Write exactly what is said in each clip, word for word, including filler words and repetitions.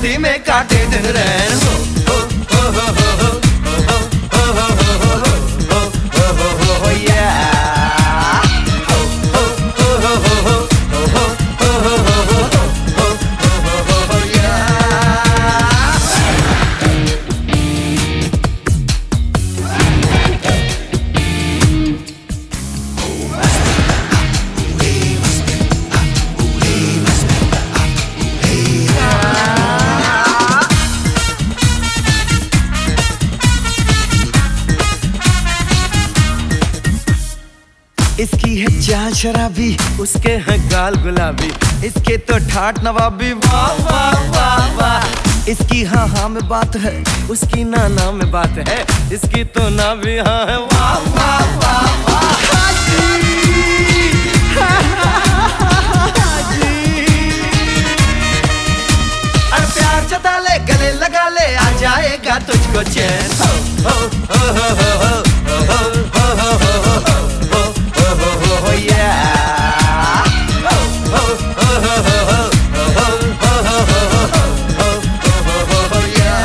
मस्ती में काटे दिन रैन हो हो हो हो हो हो हो हो हो हो हो हो हो हो या हो हो हो हो हो हो हो हो हो हो हो या। इसकी है चाल शराबी, उसके हैं गाल गुलाबी, इसके तो ठाट नवाबी वाह वाह वाह वाह। इसकी हाँ हाँ में बात है, उसकी ना ना में बात है, इसकी तो ना भी हाँ है वाह वाह वाह वाह। हाजी हाजी अरे प्यार जता ले, गले लगा ले, आ जाएगा तुझको चैन हो हो हो हो हो हो हो हो हो हो हो oh yeah oh oh oh oh oh oh oh yeah।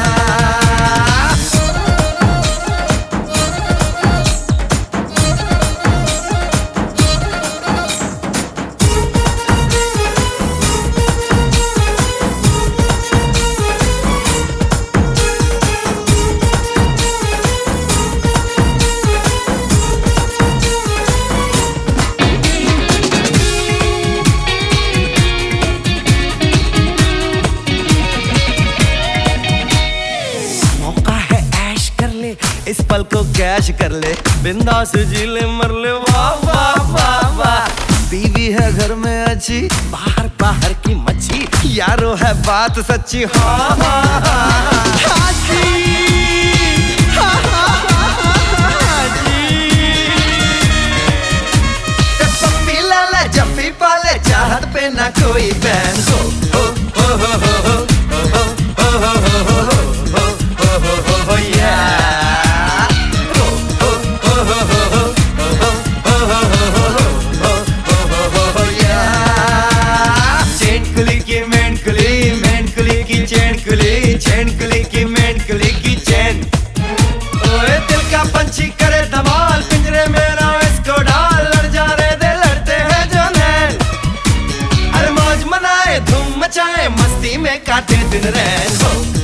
इस पल को कैश कर ले, बिंदास जी ले, मर ले वाह वाह वाह वाह। बीवी है घर में अच्छी, बाहर बाहर की मच्छी, यारो है बात सच्ची हाँ हाँ हाँ हाजी हाँ हाँ हाँ जी। पप्पी लाले जप्पी पाले, चाहत पे ना कोई बैन हो हो हो हो हो हो हो हो हो हो हो हो या। चैन कुली की मैन कुली की चैन, ओए दिल का पंछी करे धमाल, पिंजरे में ना इसको डाल, लड़ जा रहे दे लड़ते हैं जो नैन। अरे मौज मनाए धूम मचाए, मस्ती में काटे दिन रैन हो।